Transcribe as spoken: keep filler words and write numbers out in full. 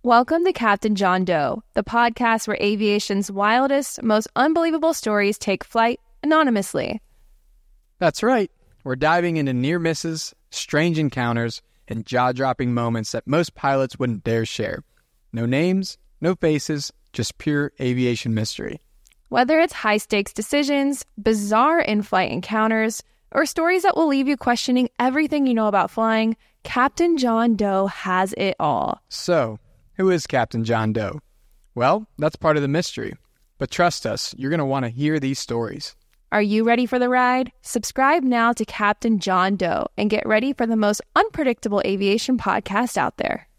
Welcome to Captain John Doe, the podcast where aviation's wildest, most unbelievable stories take flight anonymously. That's right. We're diving into near misses, strange encounters, and jaw-dropping moments that most pilots wouldn't dare share. No names, no faces, just pure aviation mystery. Whether it's high-stakes decisions, bizarre in-flight encounters, or stories that will leave you questioning everything you know about flying, Captain John Doe has it all. So, who is Captain John Doe? Well, that's part of the mystery. But trust us, you're going to want to hear these stories. Are you ready for the ride? Subscribe now to Captain John Doe and get ready for the most unpredictable aviation podcast out there.